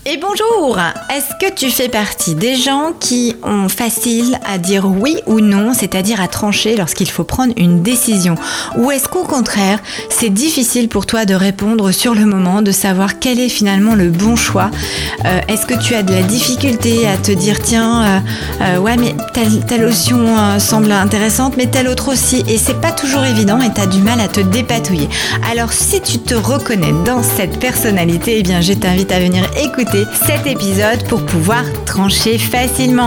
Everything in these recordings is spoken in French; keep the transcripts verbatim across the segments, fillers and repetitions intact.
Et bonjour! Est-ce que tu fais partie des gens qui ont facile à dire oui ou non, c'est-à-dire à trancher lorsqu'il faut prendre une décision? Ou est-ce qu'au contraire, c'est difficile pour toi de répondre sur le moment, de savoir quel est finalement le bon choix? euh, Est-ce que tu as de la difficulté à te dire tiens, euh, euh, ouais mais telle, telle option euh, semble intéressante, mais telle autre aussi, et c'est pas toujours évident et tu as du mal à te dépatouiller. Alors si tu te reconnais dans cette personnalité, eh bien je t'invite à venir écouter cet épisode pour pouvoir trancher facilement.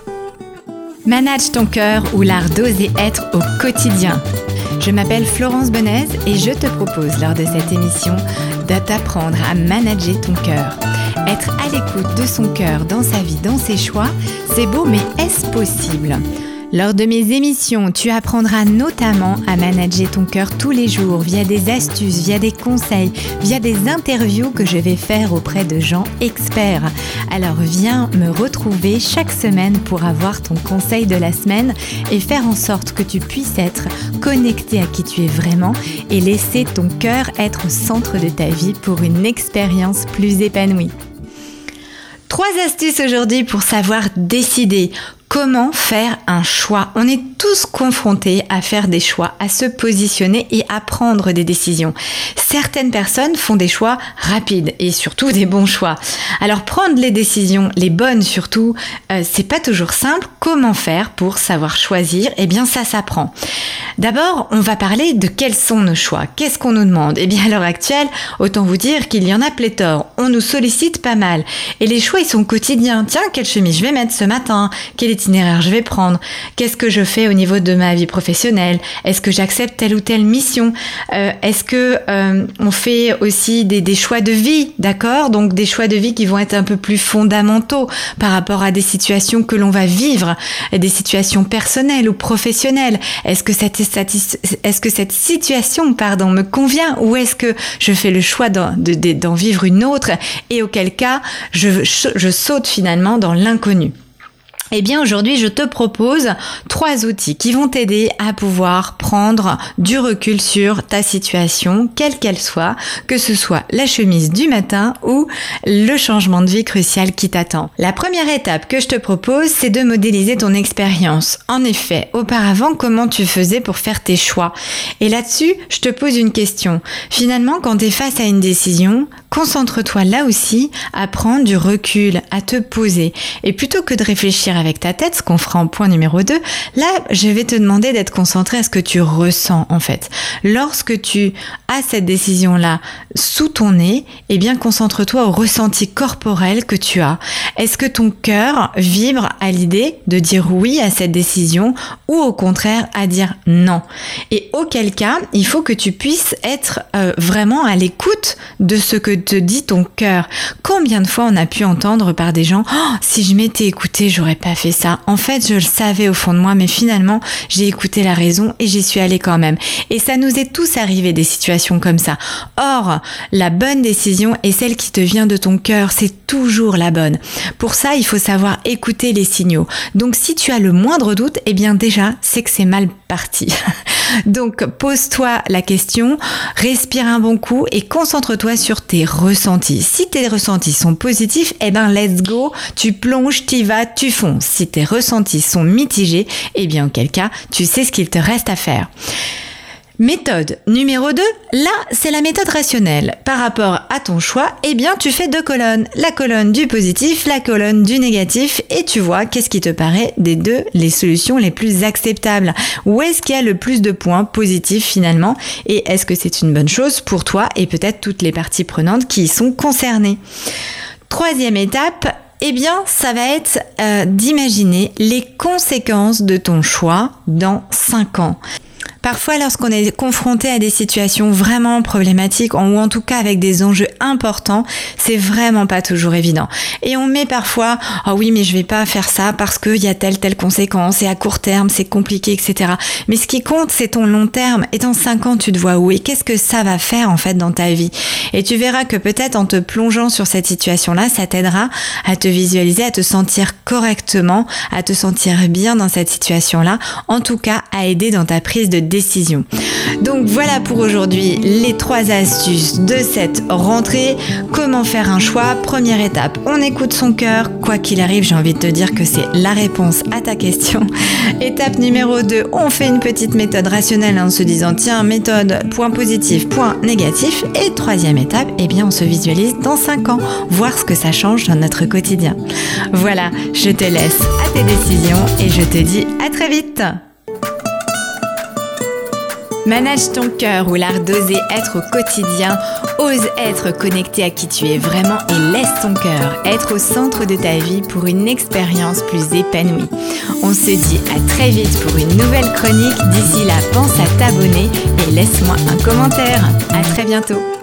Manage ton cœur ou l'art d'oser être au quotidien. Je m'appelle Florence Benez et je te propose lors de cette émission de t'apprendre à manager ton cœur. Être à l'écoute de son cœur dans sa vie, dans ses choix, c'est beau, mais est-ce possible ? Lors de mes émissions, tu apprendras notamment à manager ton cœur tous les jours via des astuces, via des conseils, via des interviews que je vais faire auprès de gens experts. Alors viens me retrouver chaque semaine pour avoir ton conseil de la semaine et faire en sorte que tu puisses être connecté à qui tu es vraiment et laisser ton cœur être au centre de ta vie pour une expérience plus épanouie. Trois astuces aujourd'hui pour savoir décider. Comment faire un choix? On est tous confrontés à faire des choix, à se positionner et à prendre des décisions. Certaines personnes font des choix rapides et surtout des bons choix. Alors prendre les décisions, les bonnes surtout, euh, c'est pas toujours simple. Comment faire pour savoir choisir? Eh bien ça s'apprend. D'abord, on va parler de quels sont nos choix. Qu'est-ce qu'on nous demande? Eh bien à l'heure actuelle, autant vous dire qu'il y en a pléthore. On nous sollicite pas mal. Et les choix, ils sont quotidiens. Tiens, quelle chemise je vais mettre ce matin? Quel itinéraire je vais prendre? Qu'est-ce que je fais au niveau de ma vie professionnelle? Est-ce que j'accepte telle ou telle mission? euh, Est-ce que euh, on fait aussi des, des choix de vie, d'accord? Donc des choix de vie qui vont être un peu plus fondamentaux par rapport à des situations que l'on va vivre, des situations personnelles ou professionnelles. Est-ce que cette, est-ce que cette situation pardon, me convient ou est-ce que je fais le choix d'en, de, de, d'en vivre une autre et auquel cas je, je, je saute finalement dans l'inconnu? Eh bien aujourd'hui je te propose trois outils qui vont t'aider à pouvoir prendre du recul sur ta situation, quelle qu'elle soit, que ce soit la chemise du matin ou le changement de vie crucial qui t'attend. La première étape que je te propose, c'est de modéliser ton expérience. En effet, auparavant, comment tu faisais pour faire tes choix? Et là-dessus, je te pose une question. Finalement, quand tu es face à une décision, concentre-toi là aussi à prendre du recul, à te poser. Et plutôt que de réfléchir avec ta tête, ce qu'on fera en point numéro deux, là, je vais te demander d'être concentré à ce que tu ressens, en fait. Lorsque tu as cette décision-là sous ton nez, eh bien, concentre-toi au ressenti corporel que tu as. Est-ce que ton cœur vibre à l'idée de dire oui à cette décision ou au contraire à dire non? Et auquel cas, il faut que tu puisses être euh, vraiment à l'écoute de ce que te dit ton cœur. Combien de fois on a pu entendre par des gens oh, « si je m'étais écouté, j'aurais pas fait ça. En fait, je le savais au fond de moi, mais finalement, j'ai écouté la raison et j'y suis allée quand même. » Et ça nous est tous arrivé des situations comme ça. Or, la bonne décision est celle qui te vient de ton cœur. C'est toujours la bonne. Pour ça, il faut savoir écouter les signaux. Donc, si tu as le moindre doute, eh bien déjà, c'est que c'est mal parti. Donc, pose-toi la question, respire un bon coup et concentre-toi sur tes ressentis. Si tes ressentis sont positifs, eh ben let's go, tu plonges, t'y vas, tu fonces. Si tes ressentis sont mitigés, eh bien auquel cas, tu sais ce qu'il te reste à faire. Méthode numéro deux, là c'est la méthode rationnelle. Par rapport à ton choix, eh bien tu fais deux colonnes. La colonne du positif, la colonne du négatif et tu vois qu'est-ce qui te paraît des deux les solutions les plus acceptables. Où est-ce qu'il y a le plus de points positifs finalement et est-ce que c'est une bonne chose pour toi et peut-être toutes les parties prenantes qui y sont concernées. Troisième étape, eh bien, ça va être euh, d'imaginer les conséquences de ton choix dans cinq ans. Parfois, lorsqu'on est confronté à des situations vraiment problématiques, ou en tout cas avec des enjeux importants, c'est vraiment pas toujours évident. Et on met parfois, ah oh oui, mais je vais pas faire ça parce qu'il y a telle, telle conséquence, et à court terme, c'est compliqué, et cetera. Mais ce qui compte, c'est ton long terme. Et dans cinq ans, tu te vois où? Et qu'est-ce que ça va faire, en fait, dans ta vie? Et tu verras que peut-être en te plongeant sur cette situation-là, ça t'aidera à te visualiser, à te sentir correctement, à te sentir bien dans cette situation-là. En tout cas, à aider dans ta prise de de décision. Donc voilà pour aujourd'hui les trois astuces de cette rentrée. Comment faire un choix? Première étape, on écoute son cœur. Quoi qu'il arrive, j'ai envie de te dire que c'est la réponse à ta question. Étape numéro deux, on fait une petite méthode rationnelle en se disant tiens, méthode, point positif, point négatif. Et troisième étape, eh bien on se visualise dans cinq ans, voir ce que ça change dans notre quotidien. Voilà, je te laisse à tes décisions et je te dis à très vite. Manage ton cœur ou l'art d'oser être au quotidien. Ose être connecté à qui tu es vraiment et laisse ton cœur être au centre de ta vie pour une expérience plus épanouie. On se dit à très vite pour une nouvelle chronique. D'ici là, pense à t'abonner et laisse-moi un commentaire. À très bientôt.